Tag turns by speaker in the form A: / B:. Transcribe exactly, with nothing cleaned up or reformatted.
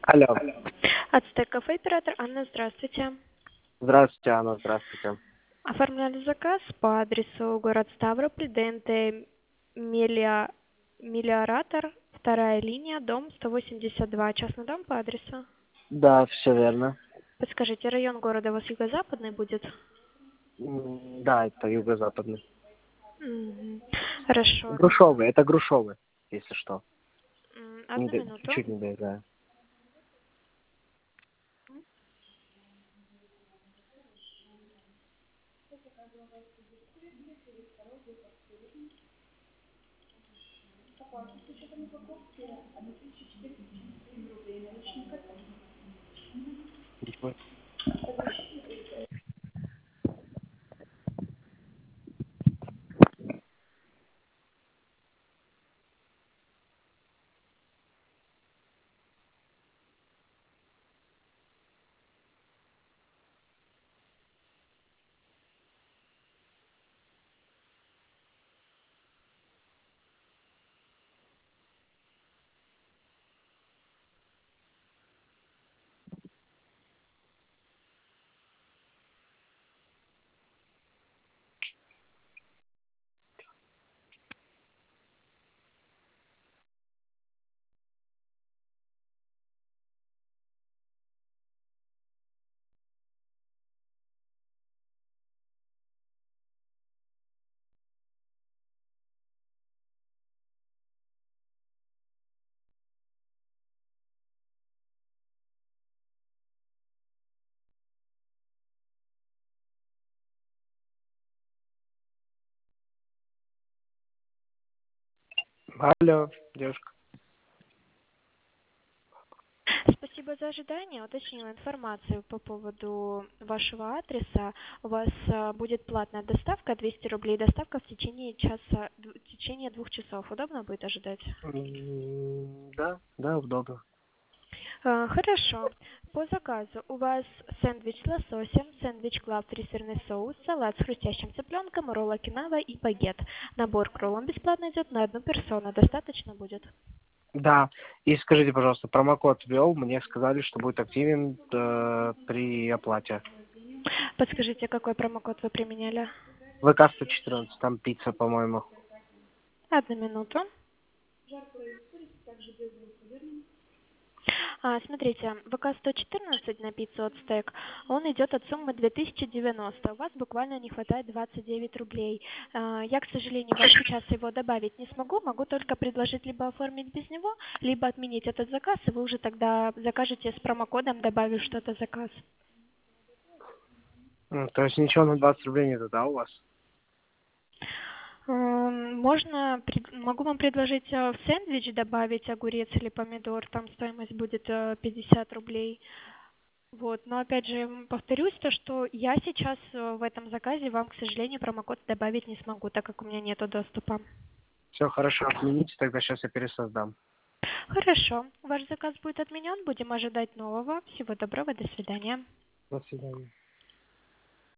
A: Алло.
B: Ацтек кафе, оператор Анна, здравствуйте.
A: Здравствуйте, Анна, здравствуйте.
B: Оформляли заказ по адресу город Ставрополь, ДНТ Мелио- Мелиоратор, вторая линия, дом сто восемьдесят два, частный дом по адресу.
A: Да, все верно.
B: Подскажите, район города у вас юго-западный будет?
A: М, Да, это юго-западный.
B: Мгм. Хорошо.
A: Грушевый, это Грушевый, если что.
B: М,
A: Не
B: Одну
A: до-
B: минуту.
A: Чуть-чуть не доезжаю. Алло, девушка.
B: Спасибо за ожидание. Уточнила информацию по поводу вашего адреса. У вас а, будет платная доставка, двести рублей доставка в течение часа, д- в течение двух часов. Удобно будет ожидать?
A: М, Да, да, удобно.
B: А, Хорошо. По заказу у вас сэндвич с лососем, сэндвич клаб, три сырный соус, салат с хрустящим цыпленком, ролл окинава и багет. Набор к роллам бесплатно идет на одну персону. Достаточно будет?
A: Да, и скажите, пожалуйста, промокод ввел, мне сказали, что будет активен э, при оплате.
B: Подскажите, какой промокод вы применяли?
A: вэ ка сто четырнадцать, там пицца, по-моему.
B: Одну минуту. А, смотрите, вэ ка сто четырнадцать на пятьсот стек, он идет от суммы две тысячи девяносто. У вас буквально не хватает двадцать девять рублей. А, я, к сожалению, вам сейчас его добавить не смогу. Могу только предложить либо оформить без него, либо отменить этот заказ, и вы уже тогда закажете с промокодом, добавив что-то в заказ.
A: М, То есть ничего на двадцать рублей нету, да, у вас?
B: М, Можно, пред- могу вам предложить э, в сэндвич добавить огурец или помидор, там стоимость будет э, пятьдесят рублей. Вот, но опять же м, повторюсь, то, что я сейчас э, в этом заказе вам, к сожалению, промокод добавить не смогу, так как у меня нету доступа.
A: Все хорошо, отмените, тогда сейчас я пересоздам.
B: Хорошо, ваш заказ будет отменен, будем ожидать нового. Всего доброго, до свидания.
A: До свидания.